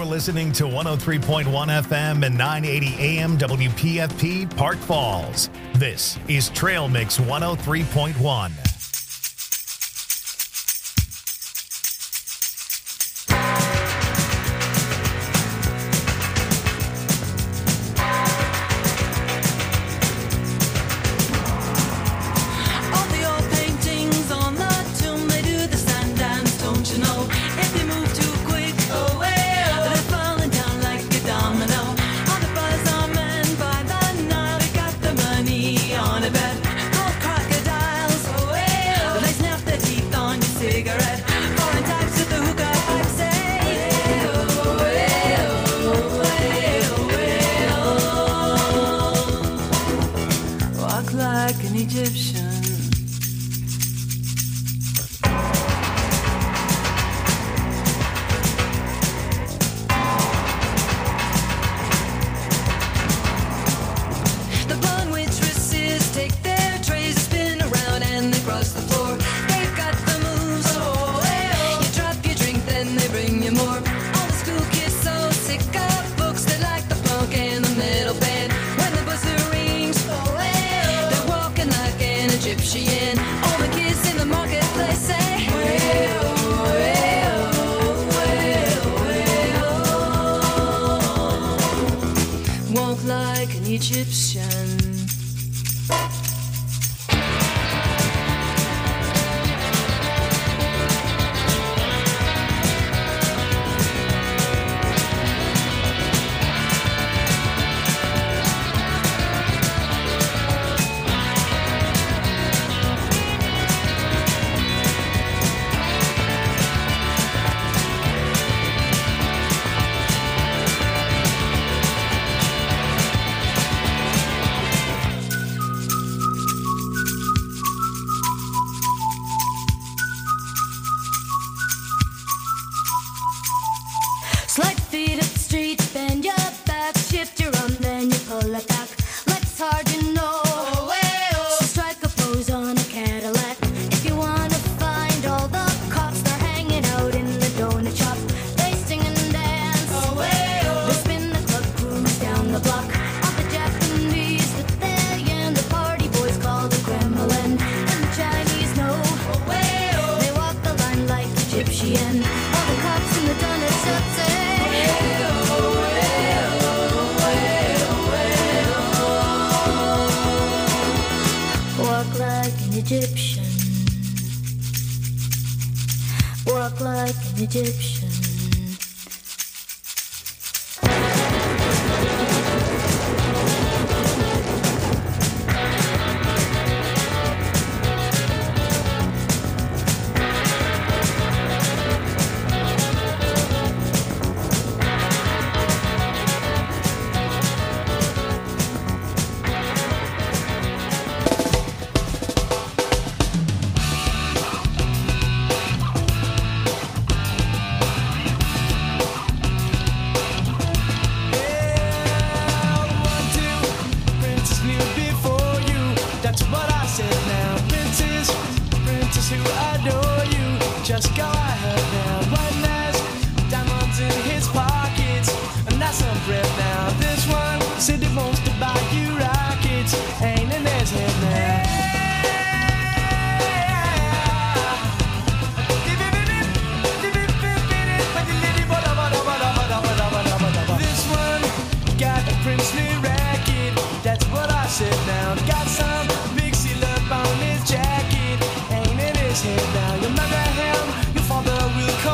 listening to 103.1 FM and 980 AM WPFP Park Falls. This is Trail Mix 103.1. Walk like an Egyptian. Your mother, him, your father will come.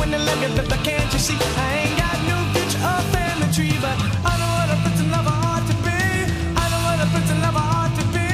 funny looking, but can't you see? I ain't got no future or family tree, but I know what a prince and lover ought to be. I know what a prince and lover ought to be.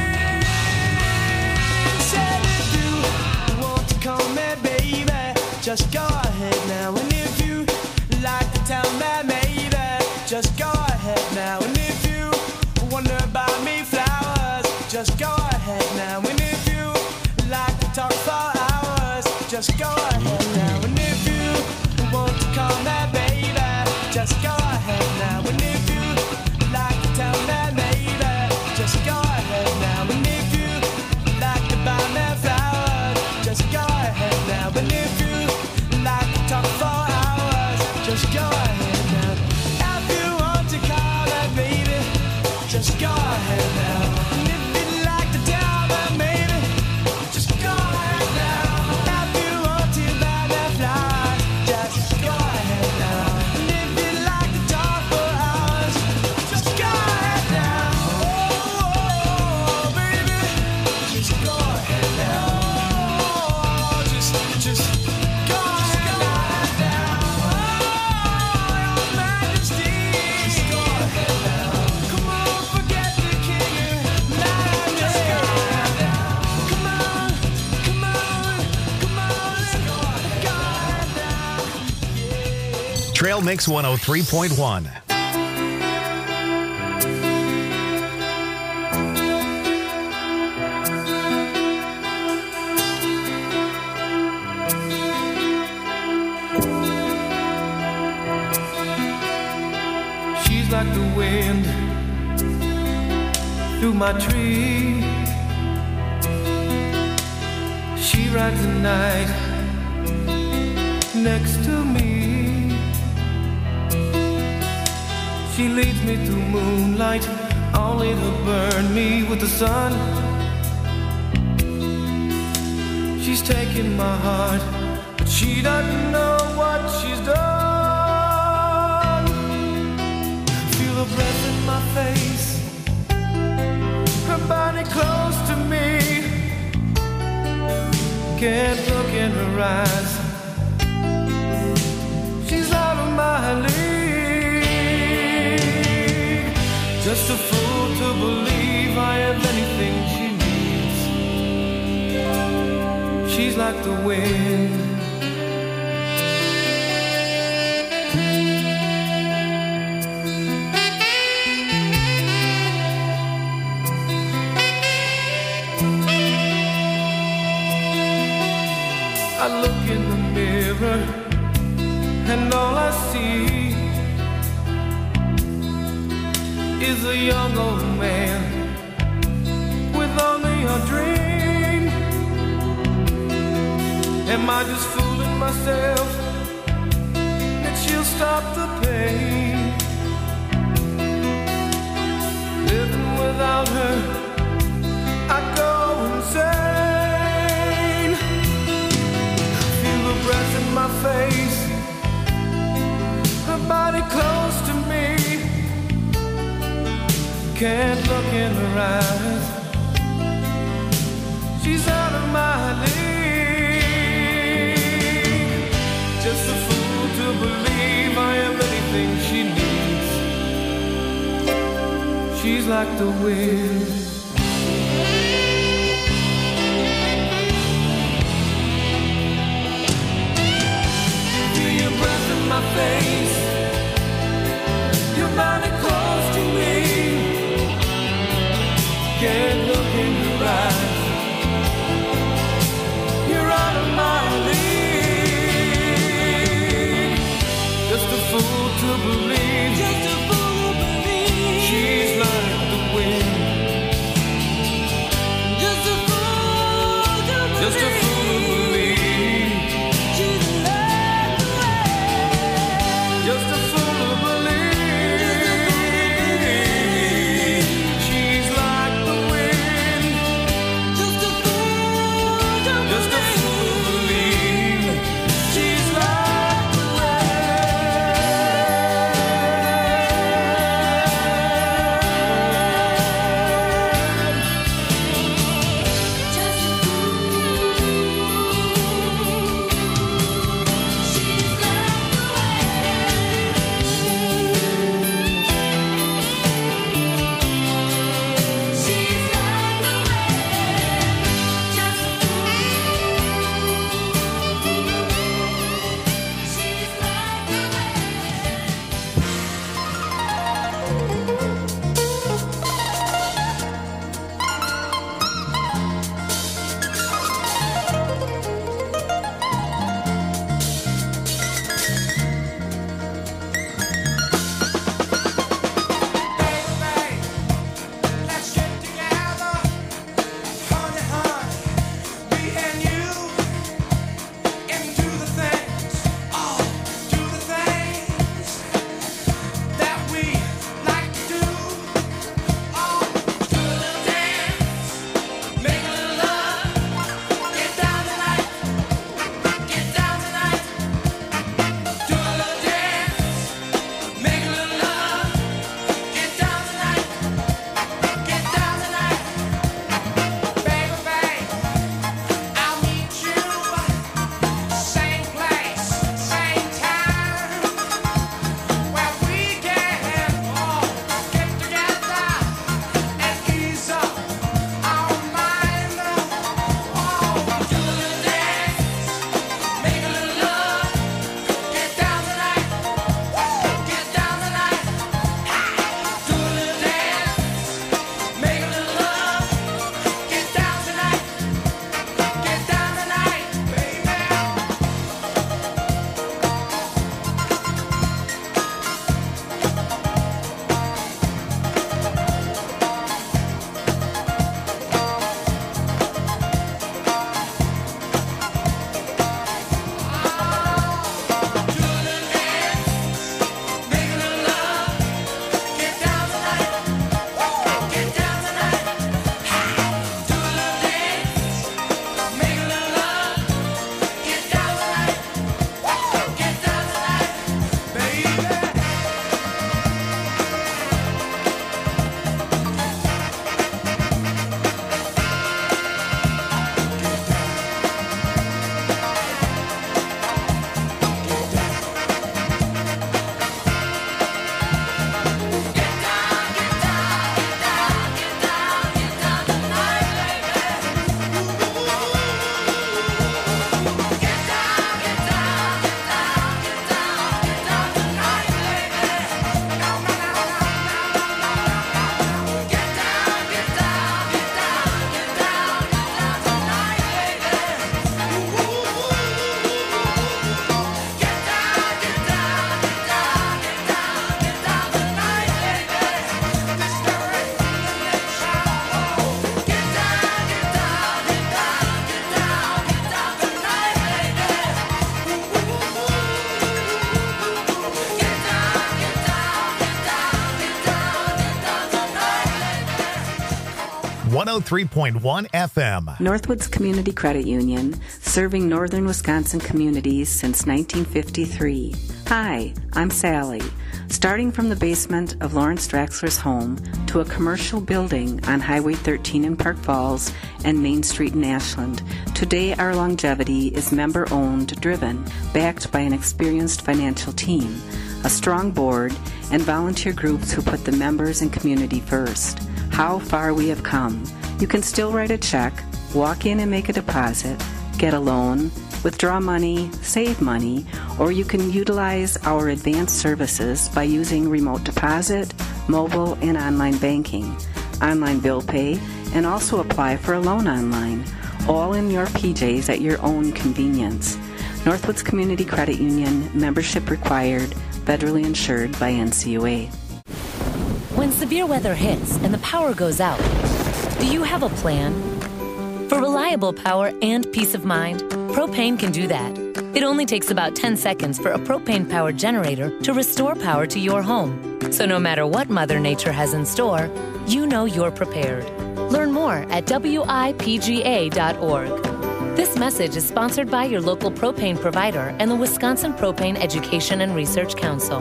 Said if you want to call me baby, just go ahead now. And if you like to tell me maybe, just go ahead now. And if you wonder about me flowers, just go ahead now. And if you like to talk for hours, just go ahead now. And if you want to call me baby, just go ahead now. And if you like to tell me maybe, just go ahead now. And if you like to buy me flowers, just go ahead now. And if you like to talk for hours, just go ahead now. If you want to call me baby, just go ahead now. And if you like to tell me maybe, just go ahead now. If you want to buy me flowers, just go ahead now. And if you like to talk for hours, just go ahead now. Oh, baby, just go ahead now. Oh, just go ahead now. Oh, Your Majesty, just go ahead now. Come on, forget the king and just go ahead now. Come on, come on, come on, let's go ahead now. Trail Mix 103.1. She's like the wind through my tree. She rides the night next to me. She leads me through moonlight, only to burn me with the sun. She's taking my heart, but she doesn't know what she's done. Feel her breath in my face, her body close to me. Can't look in her eyes, she's out of my league. Just a fool to believe I have anything she needs. She's like the wind. I look in the mirror and all I see is a young old man with only a dream. Am I just fooling myself that she'll stop the pain? Living without her, I go insane. Feel the breath in my face, her body close to me. Can't look in her eyes, she's out of my league. Just a fool to believe I am anything she needs. She's like the wind. Feel your breath in my face, your body close to me. Can't look in your eyes, you're out of my league. Just a fool to believe, just a fool to believe. She's like the wind. Just a fool to believe, just a fool to believe. She's like the wind. Just a fool to believe. She's like the wind. 103.1 FM. Northwoods Community Credit Union, serving northern Wisconsin communities since 1953. Hi, I'm Sally. Starting from the basement of Lawrence Draxler's home to a commercial building on Highway 13 in Park Falls and Main Street in Ashland, today our longevity is member-owned, driven, backed by an experienced financial team, a strong board, and volunteer groups who put the members and community first. How far we have come. You can still write a check, walk in and make a deposit, get a loan, withdraw money, save money, or you can utilize our advanced services by using remote deposit, mobile, and online banking, online bill pay, and also apply for a loan online, all in your PJs at your own convenience. Northwoods Community Credit Union, membership required, federally insured by NCUA. When severe weather hits and the power goes out, do you have a plan? For reliable power and peace of mind, Propane can do that. It only takes about 10 seconds for a propane-powered generator to restore power to your home. So no matter what Mother Nature has in store, you know you're prepared. Learn more at WIPGA.org. This message is sponsored by your local propane provider and the Wisconsin Propane Education and Research Council.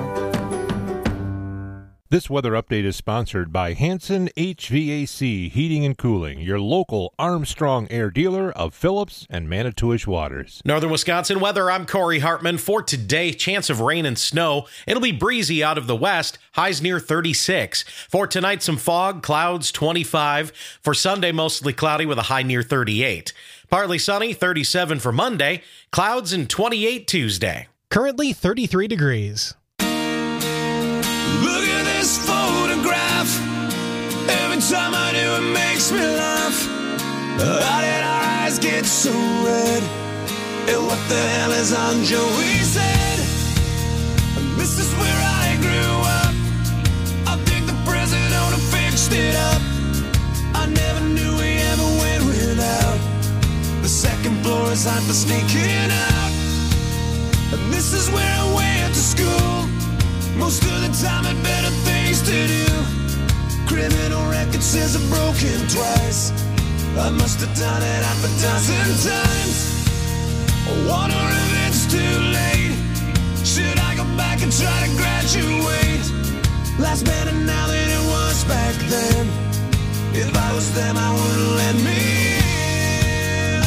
This weather update is sponsored by Hanson HVAC Heating and Cooling, your local Armstrong Air dealer of Phillips and Manitowish Waters. Northern Wisconsin weather, I'm Corey Hartman. For today, chance of rain and snow. It'll be breezy out of the west, highs near 36. For tonight, some fog, clouds 25. For Sunday, mostly cloudy with a high near 38. Partly sunny, 37 for Monday, clouds and 28 Tuesday. Currently 33 degrees. Look at this photograph. Every time I do, it makes me laugh. How did our eyes get so red? And what the hell is on Joey's head? This is where I grew up. I think the president fixed it up. I never knew we ever went without. The second floor is hot for sneaking out. And this is where I went to school. Most of the time had better things to do. Criminal record says I've broken twice. I must have done it half a dozen times. I wonder if it's too late. Should I go back and try to graduate? Life's better now than it was back then. If I was them, I wouldn't let me in.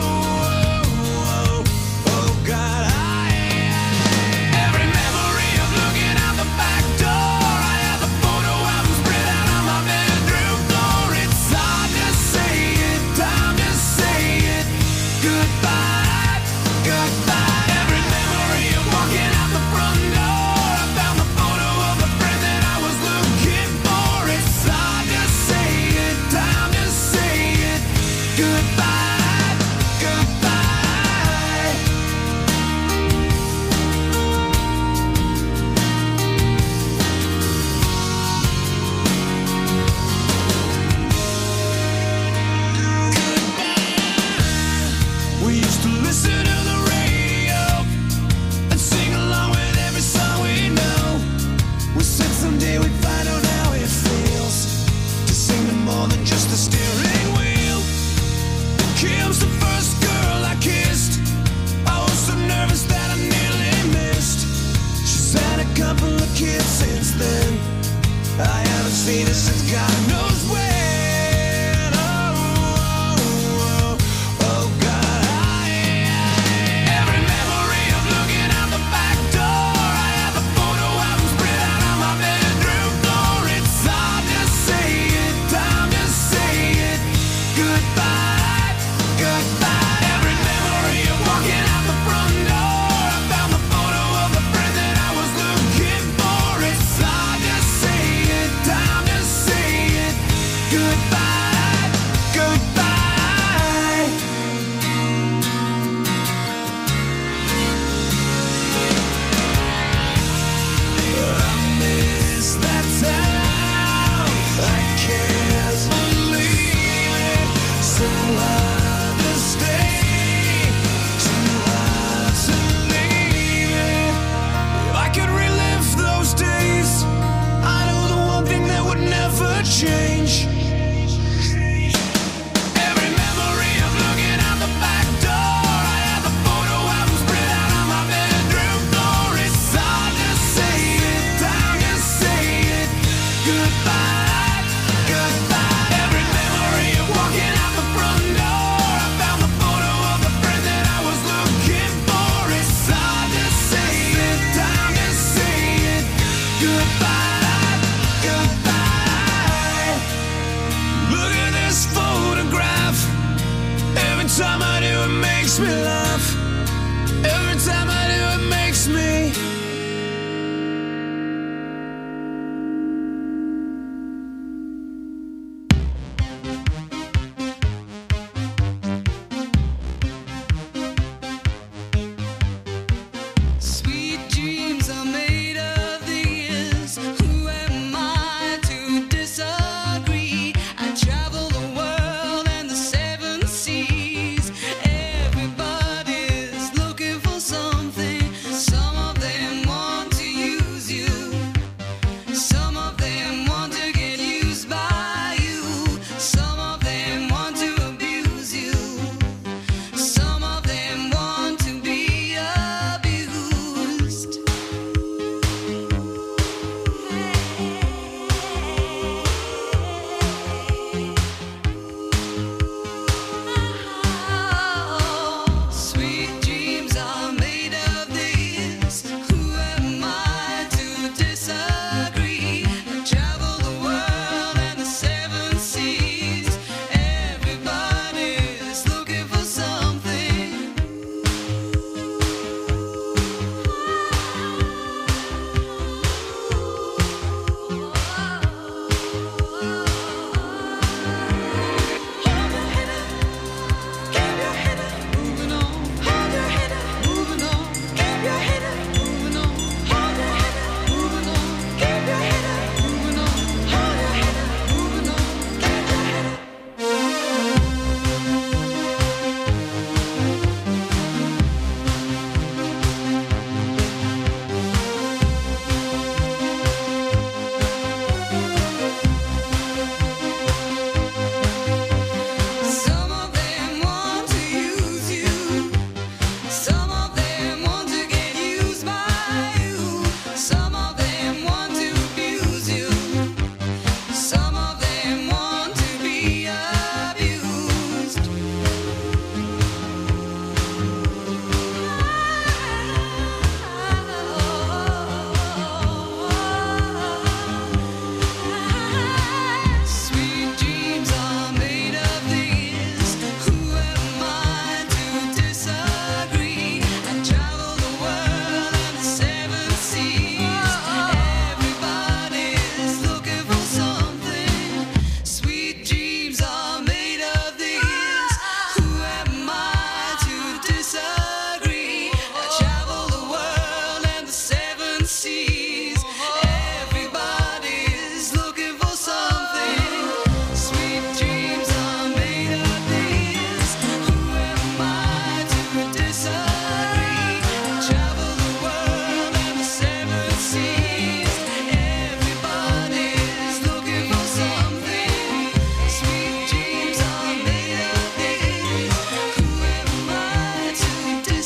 Oh, God, every memory of looking out the back door. I have the photo album spread out on my bedroom floor. It's hard to say it, time to say it. Goodbye, goodbye. Every memory of walking out the front door. I found the photo of the friend that I was looking for. It's hard to say it, time to say it.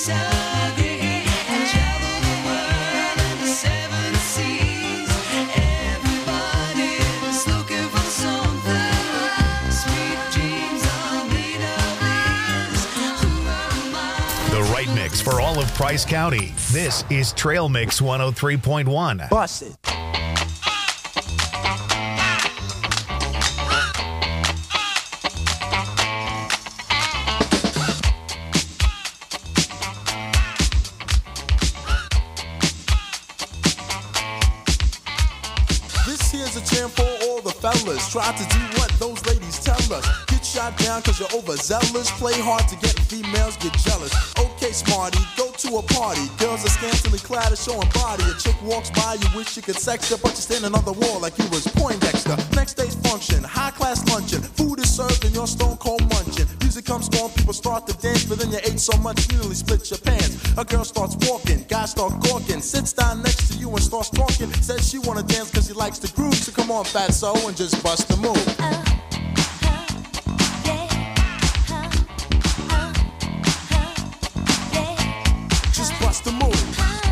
For all of Price County, this is Trail Mix 103.1. Bust it. This here's a jam for all the fellas. Try to do what those ladies tell us. Get shot down cause you're overzealous. Play hard to get females, get jealous. Okay, smarty, go to a party. Girls are scantily clad and showing body. A chick walks by, you wish you could sex her, but you're standing on the wall like you was Poindexter. Next day's function, high-class luncheon. Food is served and you're stone cold munching. Music comes on, people start to dance, but then you ate so much you nearly split your pants. A girl starts walking, guys start gawking. Sits down next to you and starts talking. Says she wanna dance cause she likes the groove. So come on, fatso, and just bust the move. The move.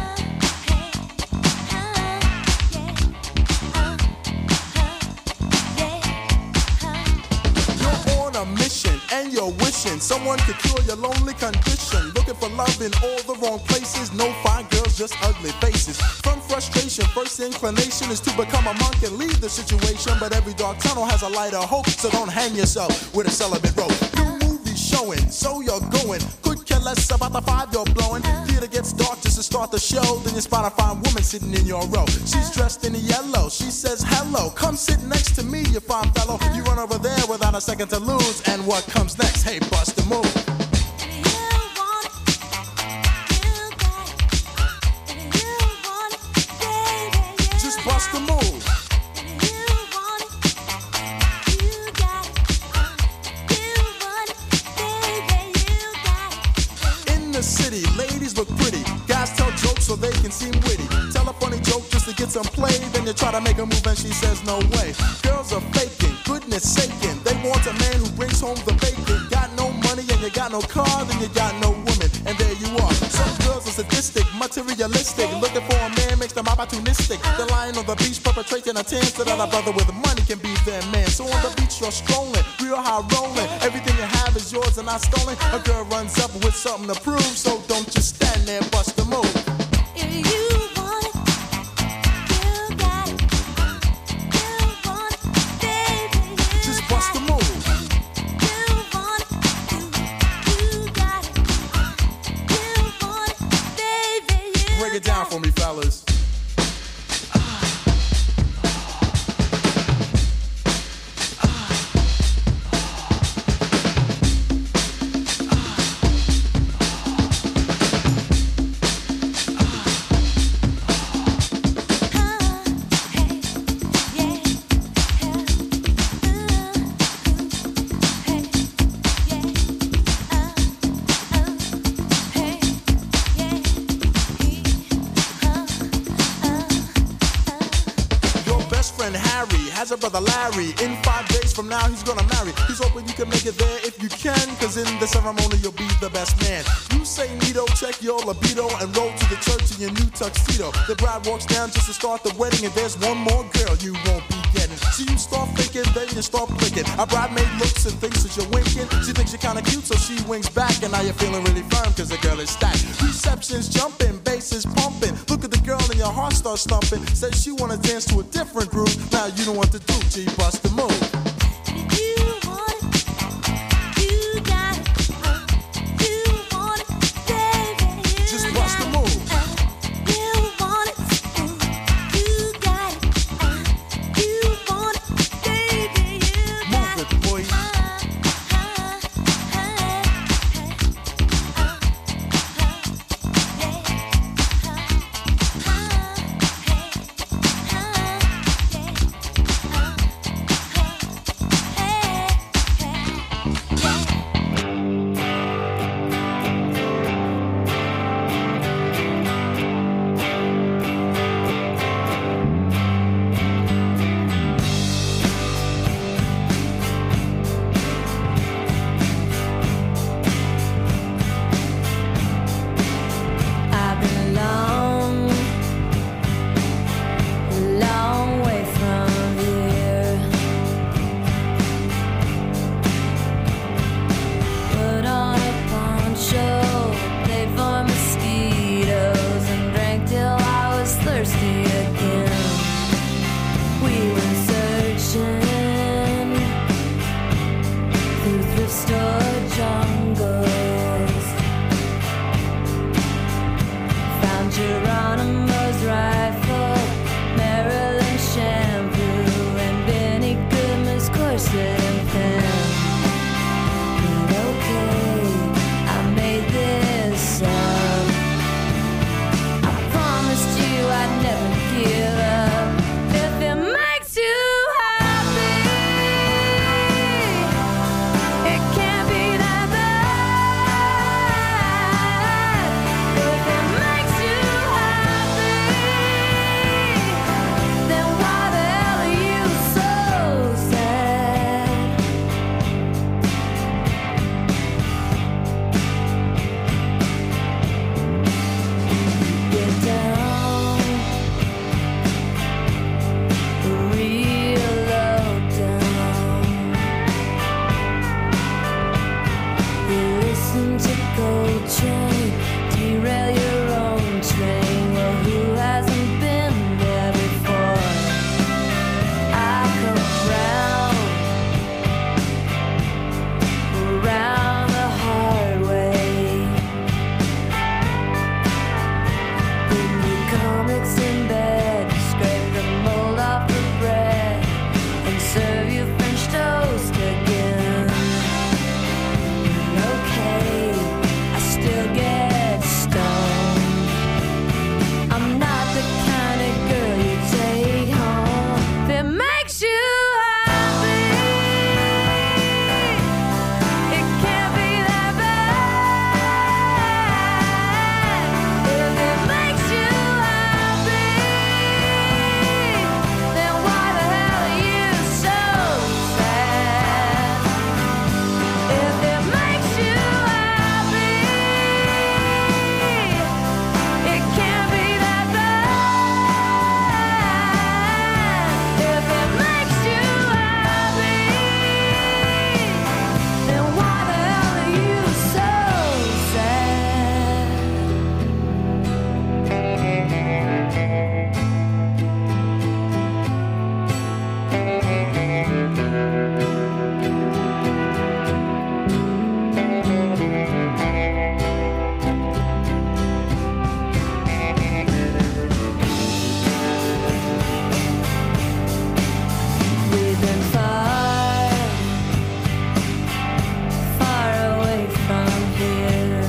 You're on a mission and you're wishing someone could cure your lonely condition. Looking for love in all the wrong places. No fine girls, just ugly faces. From frustration, first inclination is to become a monk and leave the situation. But every dark tunnel has a light of hope, so don't hang yourself with a celibate rope. New movie showing, so you're going. Could care less about the 5 you're blowing. Theater gets dark just to start the show. Then you spot a fine woman sitting in your row. She's dressed in yellow. She says hello. Come sit next to me, you fine fellow. You run over there without a second to lose. And what comes next? Hey, bust the move. Just bust the move. City, ladies look pretty. Guys tell jokes so they can seem witty. Tell a funny joke just to get some play. Then you try to make a move and she says no way. Girls are faking, goodness saking. They want a man who brings home the bacon. Got no money and you got no car, then you got no woman. And there you are. Some girls are sadistic, materialistic. Looking for a man makes them opportunistic. They're lying on the beach perpetrating a tan so that a brother with money can be their man. So on the beach you're strolling, real high rolling. Everything you have is yours and not stolen. A girl runs up with something to prove. So don't just stand there, bust the move. If you want it, you got it. You want it, baby, you just bust the move. You want it, you got it. You want it, baby, you break it down for me, fellas. Has a brother Larry. In 5 days from now he's gonna marry. He's hoping you can make it there if you can, cause in the ceremony you'll be the best man. You say neato, check your libido, and roll to the church in your new tuxedo. The bride walks down just to start the wedding, and there's one more girl you won't be getting. So you start thinking, then you start blinking. A bridemaid looks and thinks that you're winking. She thinks you're kinda cute, so she winks back, and now you're feeling really firm cause the girl is stacked. Reception's jumping, bass is pumping. Look at the girl and your heart starts thumping. Says she wanna dance to a different groove. Now you don't want to do, G, bust the move. Geronimo's rifle, Maryland shampoo, and Benny Goodman's corset and pen. But okay, I made this up. I promised you I'd never give up. If it makes you happy, it can't be that bad. If it makes you happy, then why the hell are you so sad? Get down, real low down. You listen to Coltrane, derail your own train. Well, who hasn't been there before? I come round the hard way. Bring me comics in bed, scrape the mold off the bread, and serve you French toast again. Okay, I still get stoned. I'm not the kind of girl you take home. If it makes you happy, it can't be that bad. If it makes you happy, then why the hell are you so sad? If it makes you happy, it can't be that bad. If it makes you happy, then why the hell are you so sad? We've been far, far away from here.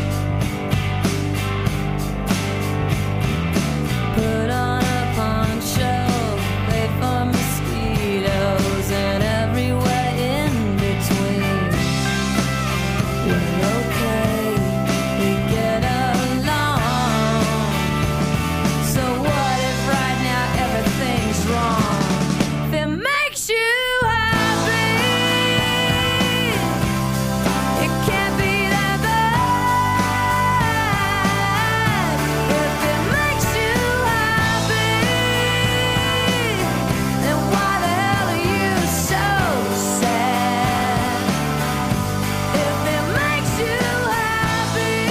Put on a poncho, wait for mosquitoes, and everywhere in between. We're okay, we get along. So what if right now everything's wrong? If it makes you happy, it can't be that bad. If it makes you happy, then why the hell are you so sad? If it makes you happy,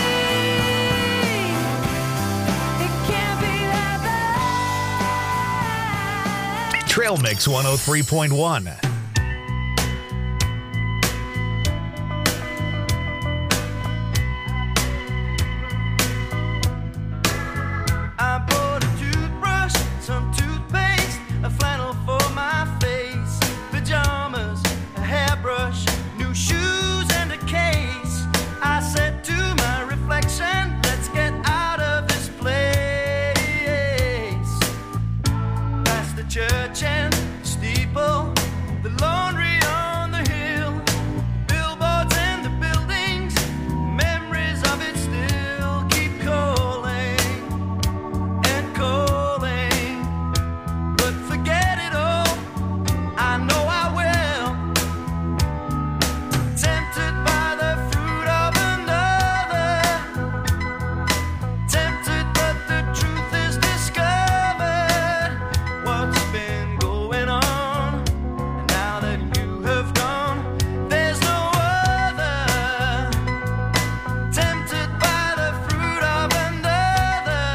it can't be that bad. Trail Mix 103.1. I bought a toothbrush, some toothpaste, a flannel for my face, pajamas, a hairbrush, new shoes, and a case. I said to my reflection, let's get out of this place. Past the church and steeple, the laundry on the hill, billboards and the buildings, memories of it still keep calling and calling. But forget it all, I know I will. Tempted by the fruit of another, tempted but the truth is discovered. What's been going on? And now that you have gone, there's no other. Tempted by the fruit of another,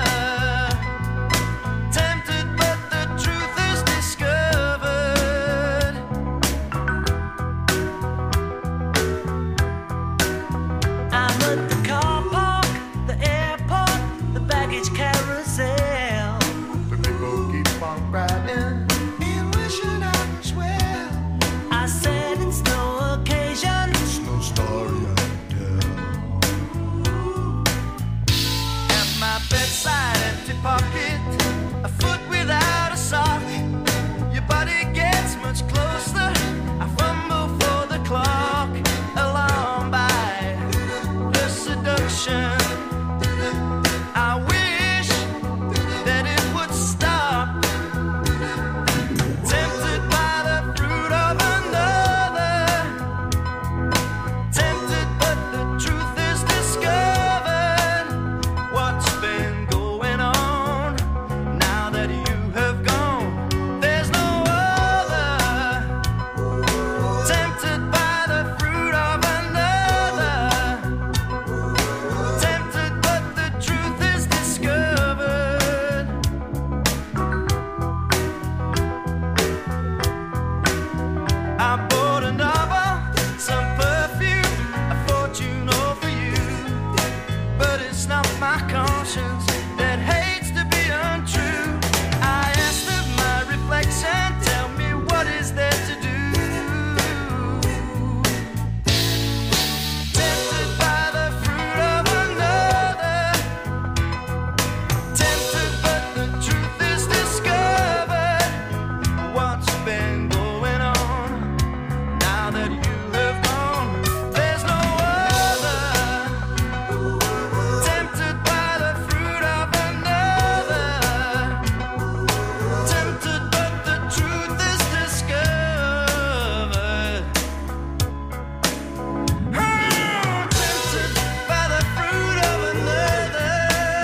tempted but the truth is discovered. I'm at the car park, the airport, the baggage carrier. My bedside empty pocket, a foot without a sock. Your body gets much closer. I fumble for the clock, alarmed by the seduction. I wish that it would stop. Tempted by the fruit of another. Tempted, but the truth is discovered. What's been going on now that you have gone? There's no other. Tempted by the fruit of another. Tempted, but the truth is discovered. I bought a novel, some perfume, a fortune all for you. But it's not my conscience that hates to be untrue. I asked of my reflection, tell me what is there to do. Tempted by the fruit of another. Tempted, but the truth is discovered. What's been going on now that you have gone? There's no other. Tempted by the fruit of another. Tempted, but the truth is discovered. Tempted by the fruit of another.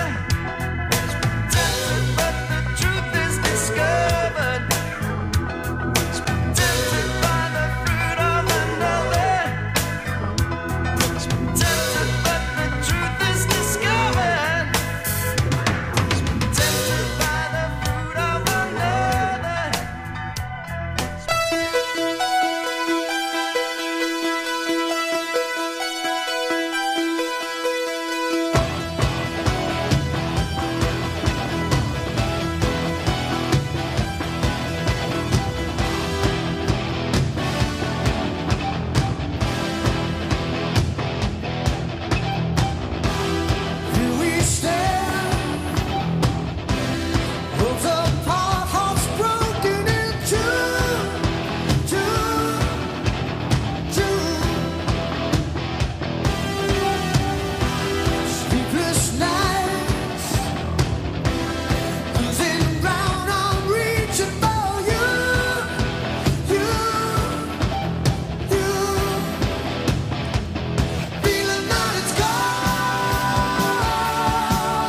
Tempted, but the truth is discovered. Tempted by the fruit of another. Tempted, but the truth is discovered. Tempted by the fruit of another. Here we stand, worlds apart, hearts broken in two. Sleepless nights, losing ground, I'm reaching for you. Feeling that it's gone.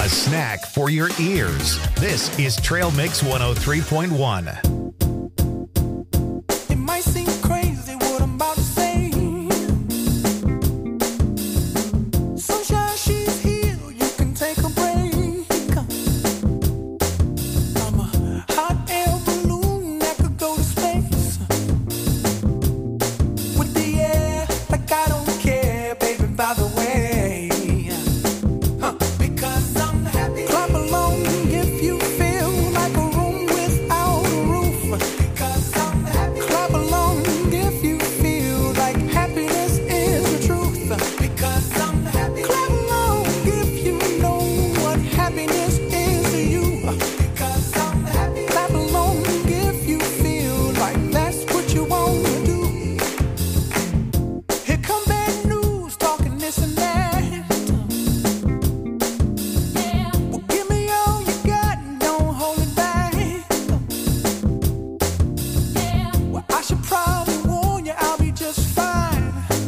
a snack for your ears. This is Trail Mix 103.1. It might seem crazy what I'm about to say. Sunshine, she's here, you can take a break. I'm a hot air balloon that could go to space. With the air, like I don't care, baby, by the way. Because I'm happy. Clap along if you feel like a room without a roof. Because I'm happy. Clap along if you feel like happiness is the truth. Because I'm happy. Clap along if you know what happiness is to you. Because I'm happy. Clap along if you feel like that's what you want to do. Here come bad news, talking this and that. Well, give me all you got and don't hold it back. Well, I should probably warn you, I'll be just fine.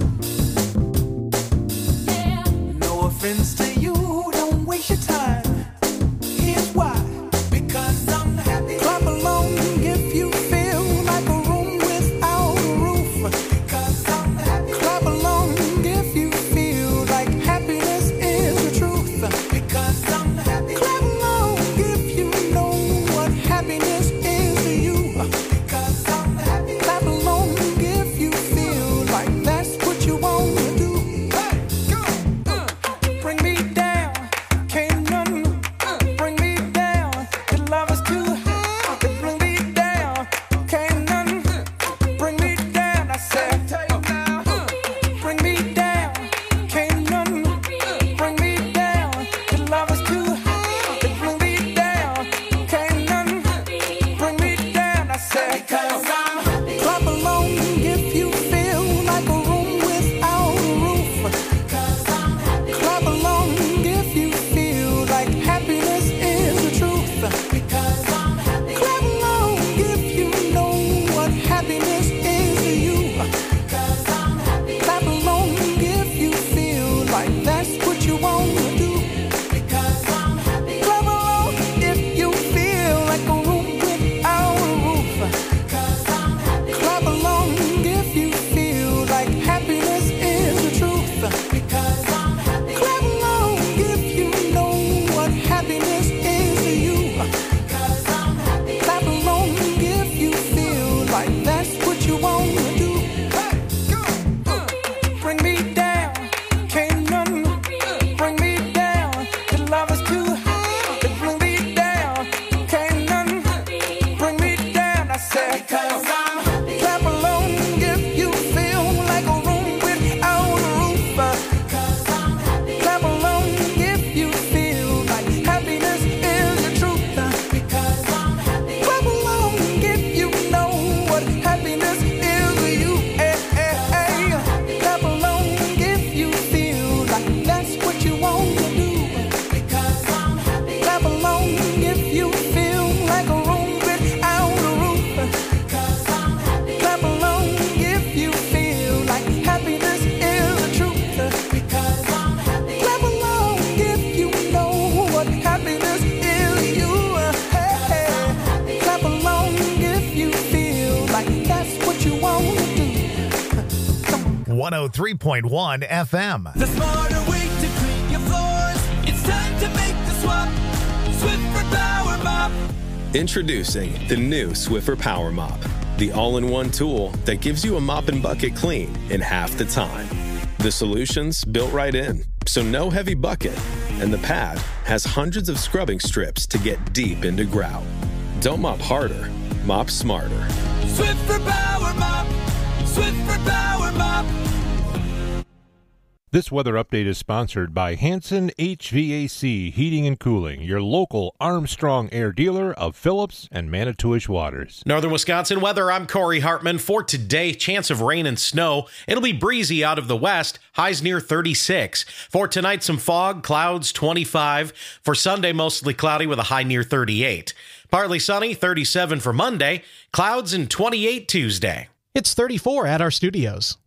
No offense to you, don't waste your time. Here's why. Because I'm happy. Clap along if you feel like a room without a roof. Because I'm happy. Clap along if you feel like happiness is the truth. Because I'm happy. Clap along if you know what happiness is to you. Because I'm happy. Clap along if you feel like that's what you want to do. Bring me down, can't none bring me down. The love is too high. Bring me down, can't none bring me down. I said, bring me down, can't none bring me down. The love is too high. Bring me down, can't none bring me down. I said, because I'm happy. Clap along if you feel like a room without a roof. Because I'm happy. Clap along if you feel like happiness is the truth. Because I'm happy. Clap along if you know what happiness is to you. Because I'm happy. Clap along if you feel like that's what you want to do. Because I'm happy. Clap along if you feel like a room without a roof. Because I'm happy. Clap along if you feel like happiness is the truth. Because I'm happy. Clap along if you know what happiness is to you. Because I'm happy. Clap along if you feel like that's what you want to do. Bring me down, can't none bring me down. The love is too high. Bring me down, can't none bring me down. I said, because I'm happy. Clap along if you feel like a room without a roof. Because I'm happy. Clap along if you feel like happiness is the truth. Because I'm happy. Clap along if you know what happiness is to you. Clap along if you feel like that's what you want to do. Because I'm happy. Clap along if you feel like a room without a roof. Because I'm happy. Clap along if you feel like happiness is the truth. Because I'm happy. Clap along if you know what happiness is to you. Clap along if you feel like that's what you want to do. 103.1 FM. The smarter way to clean your floors. It's time to make the swap. Swiffer Power Mop. Introducing the new Swiffer Power Mop, the all-in-one tool that gives you a mop and bucket clean in half the time. The solution's built right in, so no heavy bucket, and the pad has hundreds of scrubbing strips to get deep into grout. Don't mop harder, mop smarter. Swiffer Power Mop. Swiffer Power Mop. This weather update is sponsored by Hanson HVAC Heating and Cooling, your local Armstrong Air dealer of Phillips and Manitowish Waters. Northern Wisconsin weather, I'm Corey Hartman. For today, chance of rain and snow. It'll be breezy out of the west, highs near 36. For tonight, some fog, clouds 25. For Sunday, mostly cloudy with a high near 38. Partly sunny, 37 for Monday, clouds and 28 Tuesday. It's 34 at our studios.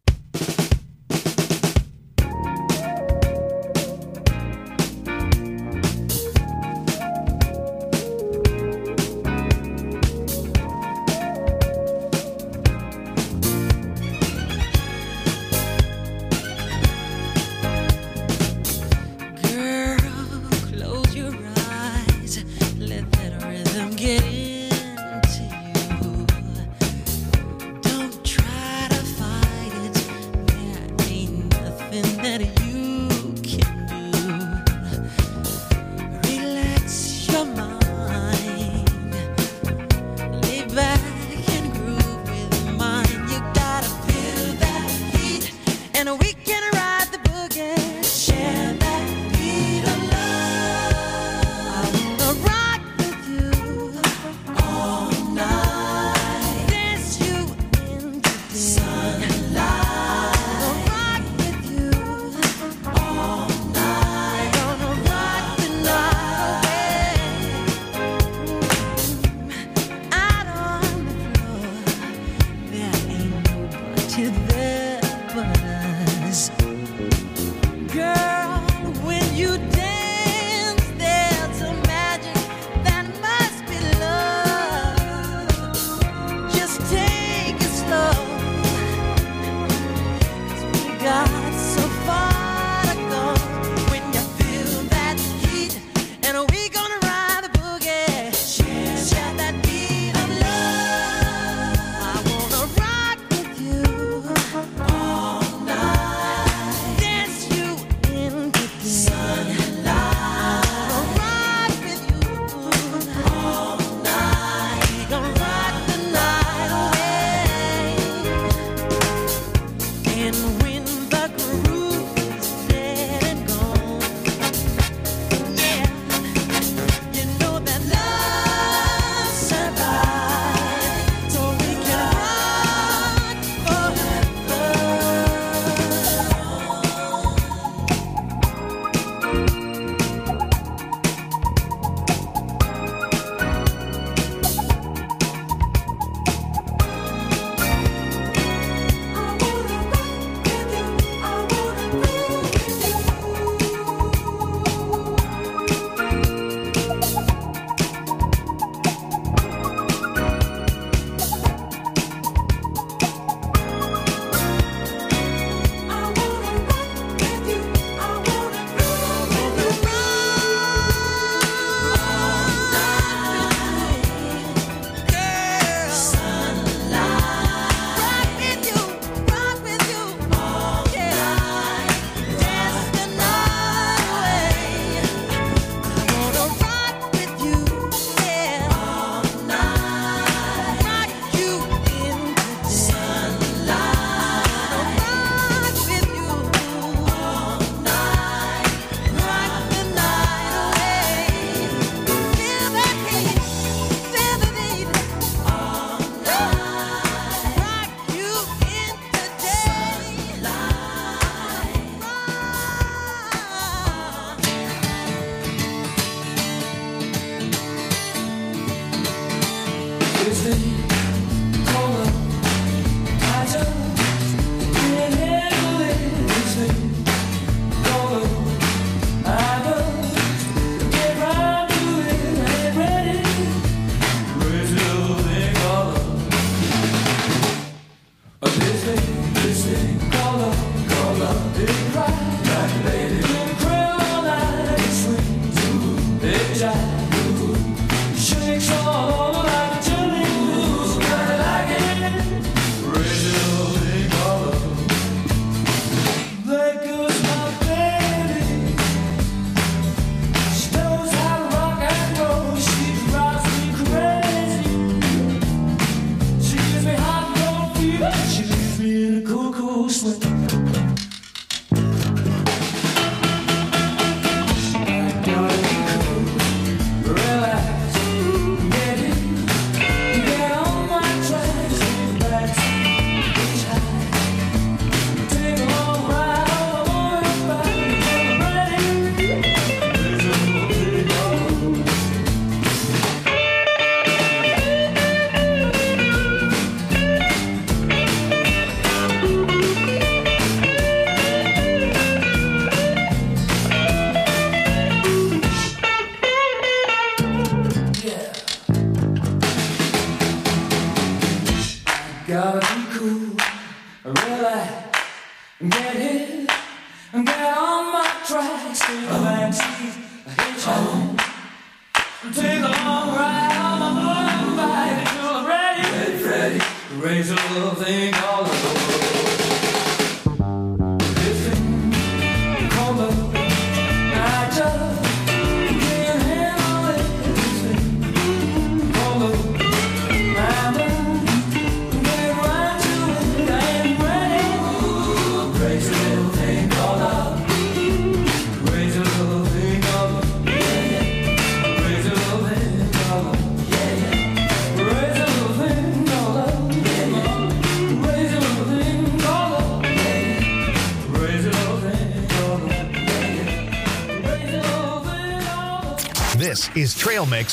This is Trail Mix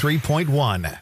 103.1.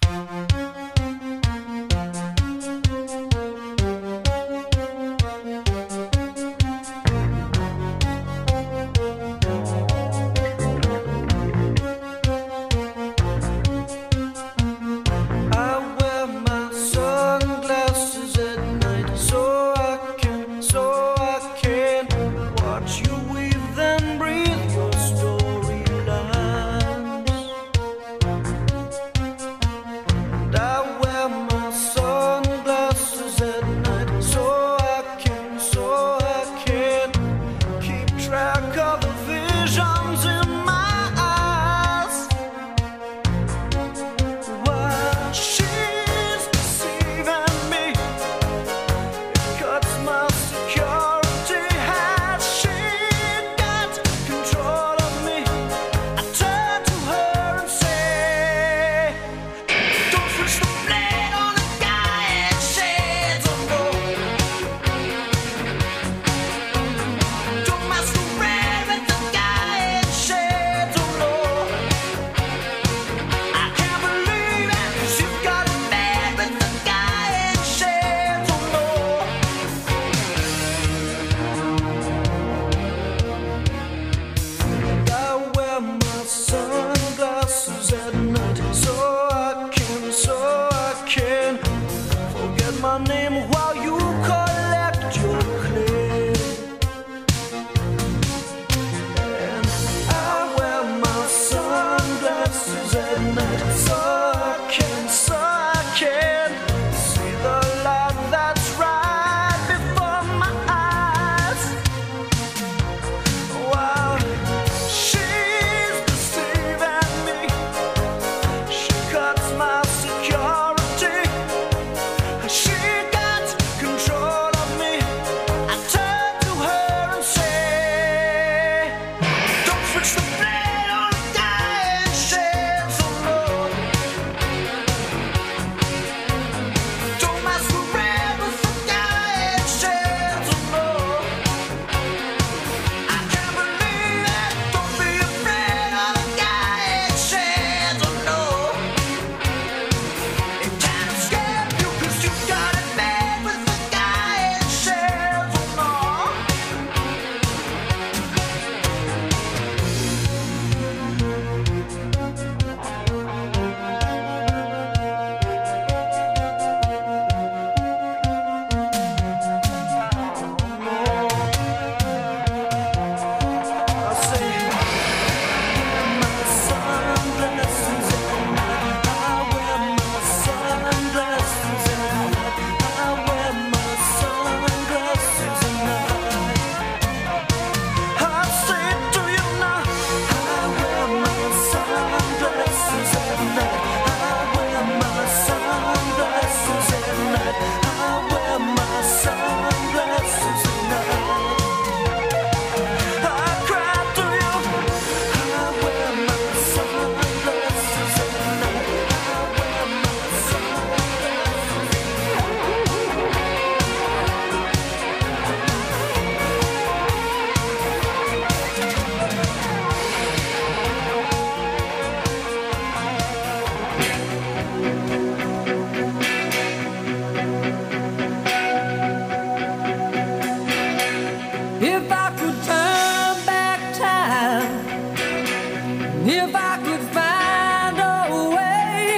If I could find a way,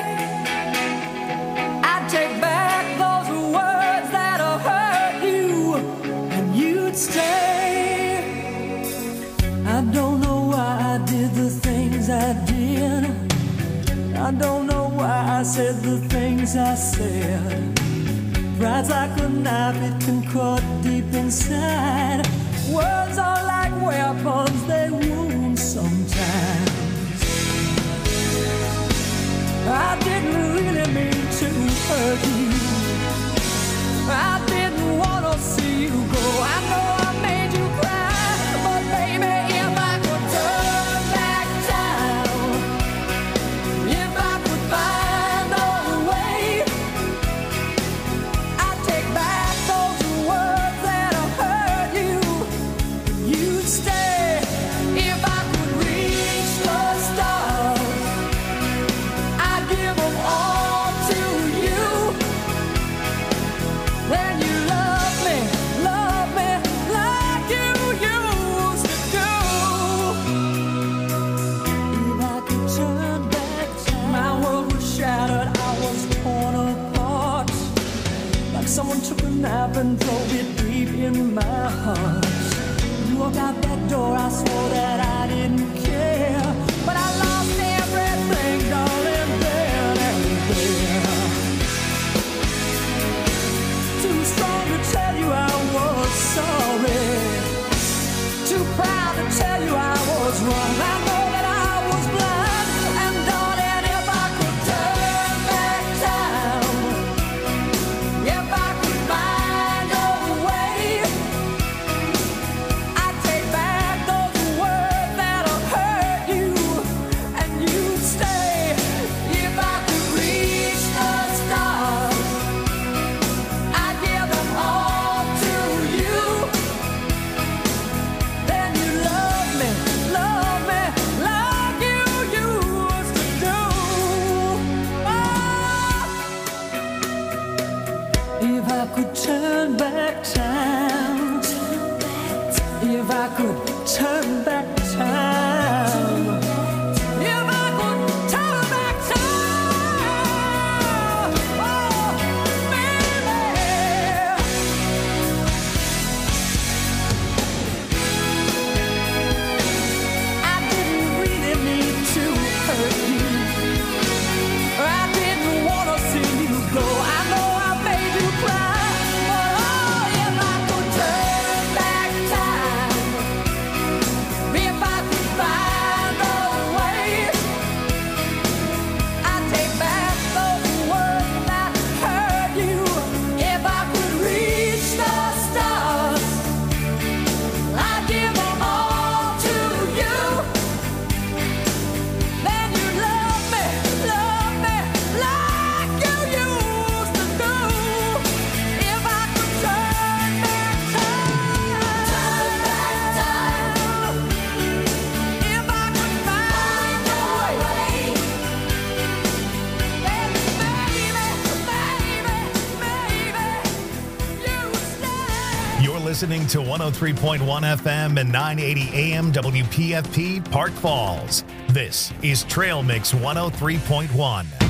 I'd take back those words that hurt you, and you'd stay. I don't know why I did the things I did. I don't know why I said the things I said. Pride's like a knife, it can cut deep inside. Words are like weapons, they wound sometimes. I didn't really mean to hurt you. I didn't want to see you go. I know I made you cry, but baby, if I could turn back time, if I could find a way, I'd take back those words that hurt you. You'd stay. If I could reach the stars, I'd give them all to you. Then you love me like you used to do. If I could turn back time, my world was shattered, I was torn apart. Like someone took a knife and drove it deep in my heart. You walked out that door, I swore that I didn't care. But I lost everything, darling, then and there. Too strong to tell you I was sorry. Too proud to tell you I was wrong. I know that I was blind. And darling, if I could turn back time, if I could find a way, I'd take back those words that'll hurt you, and you'd stay. If I could reach the stars, I'd give them all to you. Then you love me like you used to do. Oh. If I could turn back time, if I could turn back time, if I could turn back time, oh, baby. I didn't really mean to hurt you. I didn't want to see you go. I know I made you cry, but oh, if I could turn back time, if I could find a way, I'd take back those words that hurt you. If I could reach the stars, I'd give them all to you. Then you love me like you used to do. If I could turn back time, if I could find a way, then baby, you stay. You're listening to 103.1 FM and 980 AM WPFP Park Falls. This is Trail Mix 103.1.